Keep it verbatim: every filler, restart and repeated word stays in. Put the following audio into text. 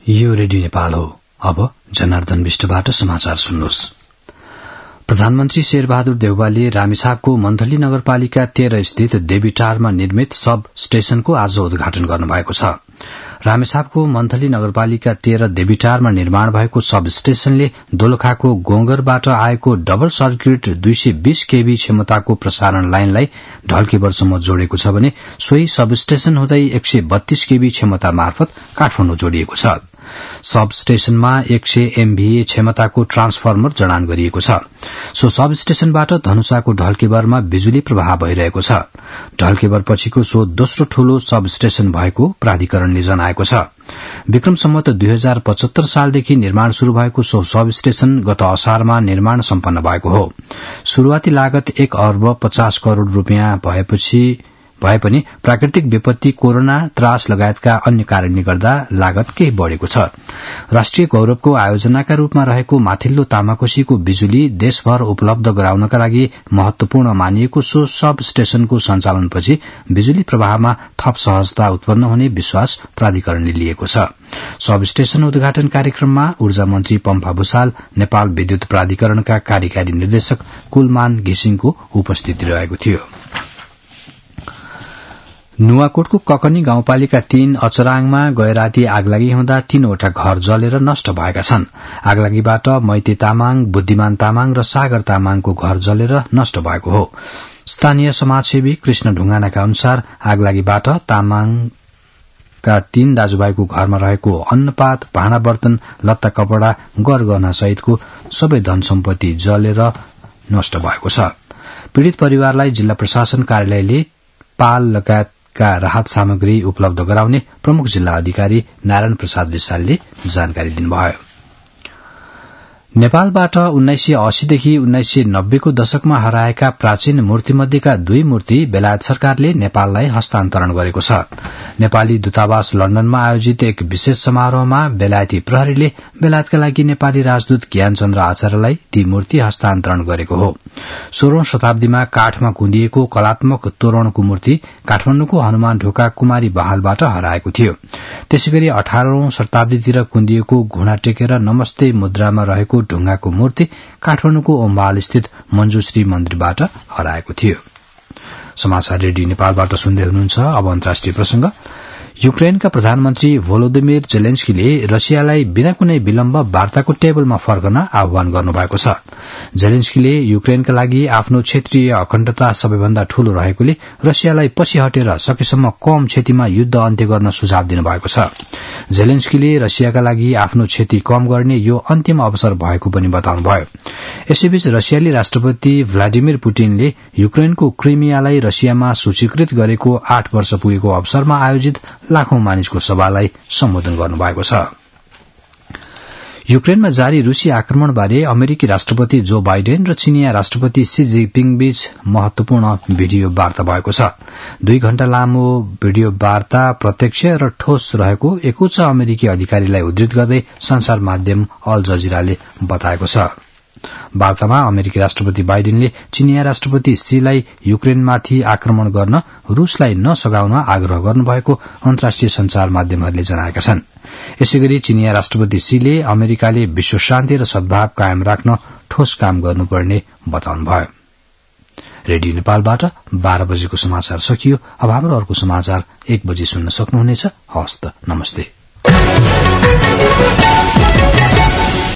यो रेडियो नेपाल हो। अब जनार्दन विष्टबाट समाचार सुन्नुहोस्। प्रधानमन्त्री शेरबहादुर देउवाले रामेछापको मन्थली नगरपालिका तेह्र स्थित देवीटारमा निर्मित सब स्टेशनको आज उद्घाटन गर्नुभएको छ। रामेछापको मन्थली नगरपालिका तेह्र देवीटारमा निर्माण भएको सब स्टेशनले दोलखाको गोंगरबाट आएको डबल सर्किट दुई सय बीस केभी क्षमताको प्रसारण लाइनलाई ढल्केवरसम्म जोडेको छ भने सोही सब स्टेशन हुँदै एक सय बत्तीस केभी क्षमता मार्फत काठमाडौँ जोडिएको छ। सब स्टेशनमा एक सय एमभीए क्षमताको ट्रान्सफर्मर जडान गरिएको छ। सो सब स्टेशनबाट धनुषाको ढल्केवरमा बिजुली प्रवाह भइरहेको छ। ढल्केवर पछिको सो दोस्रो ठूलो सब स्टेशन भएको प्राधिकरणले जनाएको छ। विक्रम सम्वत दुई हजार पचहत्तर सालदेखि निर्माण शुरू भएको सो सब स्टेशन गत असारमा निर्माण सम्पन्न भएको हो। शुरूआती लागत एक अर्ब पचास करोड़ रूपियाँ भएपछि भए पनि प्राकृतिक विपत्ति, कोरोना, त्रास लगायतका अन्य कारणले गर्दा लागत केही बढ़ेको छ। राष्ट्रिय गौरवको आयोजनाका रूपमा रहेको माथिल्लो तामाकोशीको बिजुली देशभर उपलब्ध गराउनका लागि महत्वपूर्ण मानिएको सो सब स्टेशनको सञ्चालनपछि बिजुली प्रवाहमा थप सहजता उत्पन्न हुने विश्वास प्राधिकरणले लिएको छ। सब स्टेशन उद्घाटन कार्यक्रममा ऊर्जा मन्त्री पम्फा भूषाल, नेपाल विद्युत प्राधिकरणका कार्यकारी निर्देशक कुलमान घिसिङको उपस्थिति रहेको थियो। नुवाकोटको ककनी गाउँपालिका तीन अचराङमा गएराती आगलागी हुँदा तीनवटा घर जलेर नष्ट भएका छन्। आगलागीबाट मैते तामाङ, बुद्धिमान तामाङ र सागर तामाङको घर जलेर नष्ट भएको हो। स्थानीय समाजसेवी कृष्ण ढुंगानाका अनुसार आगलागीबाट तामाङका तीन दाजुभाइको घरमा रहेको अन्नपात, भाँडा बर्तन, लत्ता कपड़ा, गरगहना सहितको सबै धन सम्पत्ति जलेर नष्ट भएको छ। पीड़ित परिवारलाई जिल्ला प्रशासन कार्यालयले पाल लगायत का राहत सामग्री उपलब्ध गराउने प्रमुख जिल्ला अधिकारी नारायण प्रसाद विशालले जानकारी दिनुभयो। नेपालबाट उन्नाइस सय अस्सीदेखि उन्नाइस सय नब्बेको दशकमा हराएका प्राचीन मूर्तिमध्येका दुई मूर्ति बेलायत सरकारले नेपाललाई हस्तान्तरण गरेको छ। नेपाली दूतावास लण्डनमा आयोजित एक विशेष समारोहमा बेलायती प्रहरीले बेलायतका लागि नेपाली राजदूत ज्ञानचन्द्र आचार्यलाई ती मूर्ति हस्तान्तरण गरेको हो। सोह्रौं शताब्दीमा काठमा कुँदिएको कलात्मक तोरणको मूर्ति काठमाडौँको हनुमान ढोका कुमारी बहालबाट हराएको थियो। त्यसैगरी अठारौं शताब्दीतिर कुँदिएको घुँडा टेकेर नमस्ते मुद्रामा रहेको ढुंगाको मूर्ति काठमाडौँको ओम्बाल स्थित मञ्जुश्री मन्दिरबाट हराएको थियो। समाचार रेडियो नेपालबाट सुन्दै हुनुहुन्छ। अब अन्तर्राष्ट्रिय प्रसंग। युक्रेनका प्रधानमन्त्री भोलोदिमिर जेलेन्स्कीले रसियालाई बिना कुनै विलम्ब वार्ताको टेबलमा फर्कन आह्वान गर्नुभएको छ। जेलेन्स्कीले युक्रेनका लागि आफ्नो क्षेत्रीय अखण्डता सबैभन्दा ठूलो रहेकोले रसियालाई पछि हटेर सकेसम्म कम क्षतिमा युद्ध अन्त्य गर्न सुझाव दिनुभएको छ। जेलेन्स्कीले रसियाका लागि आफ्नो क्षति कम गर्ने यो अन्तिम अवसर भएको पनि बताउनुभयो। यसैबीच रसियाली राष्ट्रपति भ्लादिमिर पुटिनले युक्रेनको क्रिमियालाई रसियामा सूचीकृत गरेको आठ वर्ष पुगेको अवसरमा आयोजित लाखौं मानिसको सभालाई सम्बोधन गर्नुभएको छ। युक्रेनमा जारी रूसी आक्रमणबारे अमेरिकी राष्ट्रपति जो बाइडेन र चिनिया राष्ट्रपति सी जिनपिङ बीच महत्वपूर्ण भिडियो वार्ता भएको छ। दुई घण्टा लामो भिडियो वार्ता प्रत्यक्ष र ठोस रहेको एक उच्च अमेरिकी अधिकारीलाई उद्धृत गर्दै संचार माध्यम अल जजिराले बताएको छ। वार्तामा अमेरिकी राष्ट्रपति बाइडेनले चिनिया राष्ट्रपति सीलाई युक्रेनमाथि आक्रमण गर्न रूसलाई नसघाउन आग्रह गर्नुभएको अन्तर्राष्ट्रिय संचार माध्यमहरूले जनाएका छन्। यसैगरी चिनिया राष्ट्रपति सीले अमेरिकाले विश्व शान्ति र सद्भाव कायम राख्न ठोस काम गर्नुपर्ने बताउनुभयो। रेडियो नेपालबाट बाह्र बजेको समाचार सकियो। अब हाम्रो अर्को समाचार एक बजे सुन्न सक्नुहुनेछ। हस्त नमस्ते।